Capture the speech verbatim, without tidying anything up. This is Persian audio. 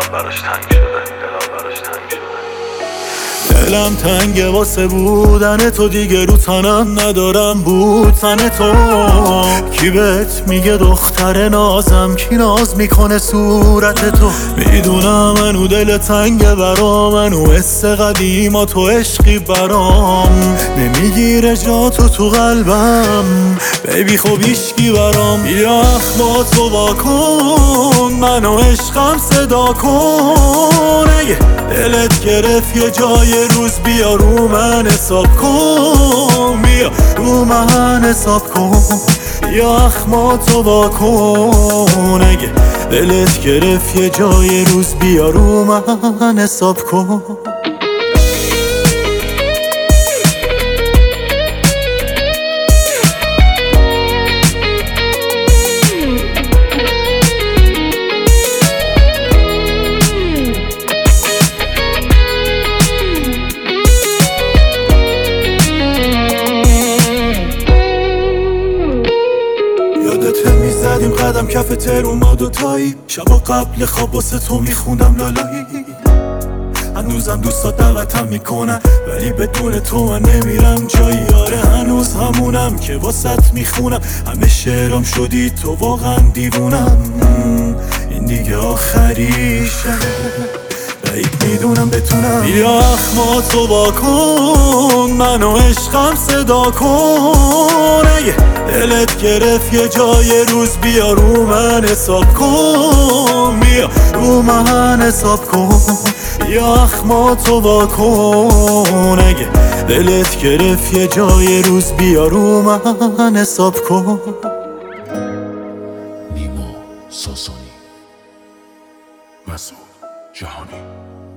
دلم براش تنگ شده، دلم براش تنگ شده. دلم تنگه واسه بودن تو، دیگه رو تنم ندارم بودن تو. کی بهت میگه دختر نازم، کی ناز میکنه صورت تو؟ میدونم منو دل تنگه برام، منو حس قدیما تو عشقی برام، نمیگیره جا تو تو قلبم بیبی، خب هیچکی برام. بیا اخماتو واکن، منو عشقم صدا کن. اگه دلت گرفت یه جای روز، بیا رو من حساب کن، بیا رو من حساب کن. یا اخماتو واکن، اگه دلت گرفت یه جای روز، بیا رو من حساب کن. یادت میزدیم قدم کف تهرون ما دوتایی، شبا قبل خواب واسه تو میخوندم لالایی. هنوزم دوستات دعوتم میکنن، ولی بدون تو من نمیرم جایی. آره هنوز همونم که واسط میخونم، همه شعرام شدی تو، واقعا دیوونم. این دیگه آخریشه، بعید میدونم بتونم. بیا اخماتو واکن، منو عشقم صدا کن. اگه دلت گرفت یه جای روز، بیا رو من حساب کن، بیا رو من حساب کن. یا اخماتو واکن، اگه دلت گرفت یه جای روز، بیا رو من حساب کن. نیما ساسانی، مسعود جهانی.